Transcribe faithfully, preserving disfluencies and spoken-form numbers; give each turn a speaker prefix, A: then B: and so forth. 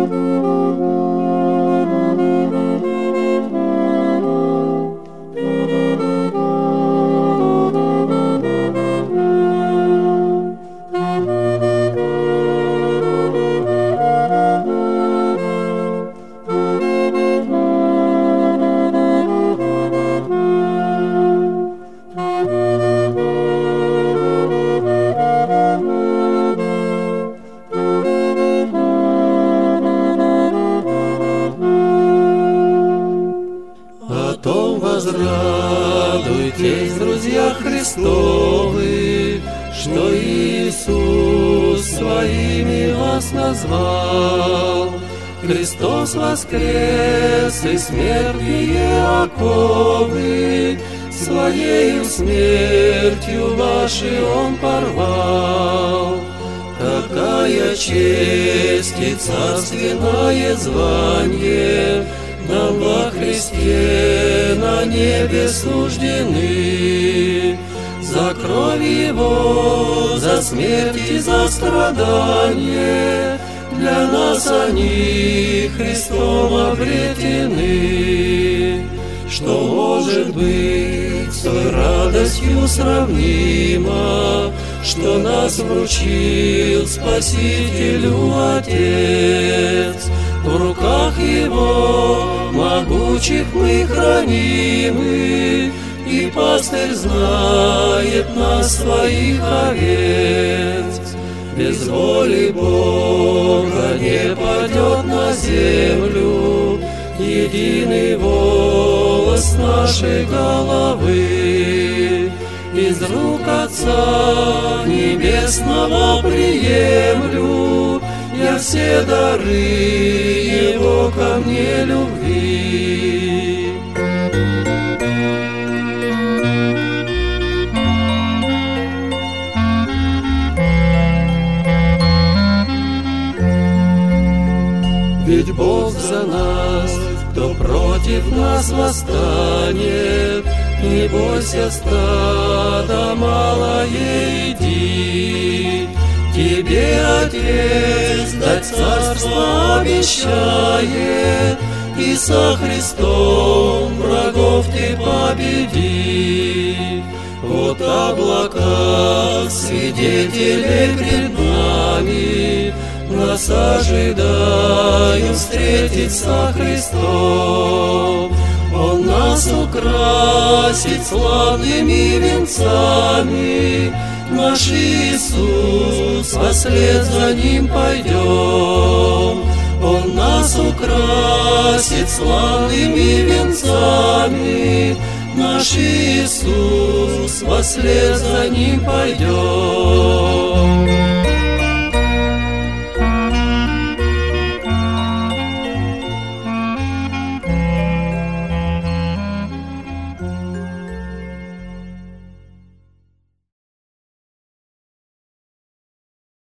A: Возрадуйтесь, друзья Христовы, что Иисус своими вас назвал. Христос воскрес, и смертные оковы своею смертью ваши Он порвал. Какая честь и царственное звание нам во Христе на небе суждены. За кровь Его, за смерть и за страдание для нас они Христом обретены. Что может быть с той радостью сравнимо, что нас вручил Спасителю Отец? В руках Его могучих мы хранимы, и пастырь знает нас, своих овец. Без воли Бога не падет на землю единый волос нашей головы. Из рук Отца Небесного приемлю я все дары Его ко мне любви. Ведь Бог за нас, кто против нас восстанет. Не бойся, стадо малое, иди. Тебе Отец дать царство обещает, и со Христом врагов ты победи. Вот облака свидетелей пред нами, нас ожидают встретить со Христом. Он нас украсит славными венцами, наш Иисус, вслед за Ним пойдем. Он нас украсит славными венцами, наш Иисус, вслед за Ним пойдем.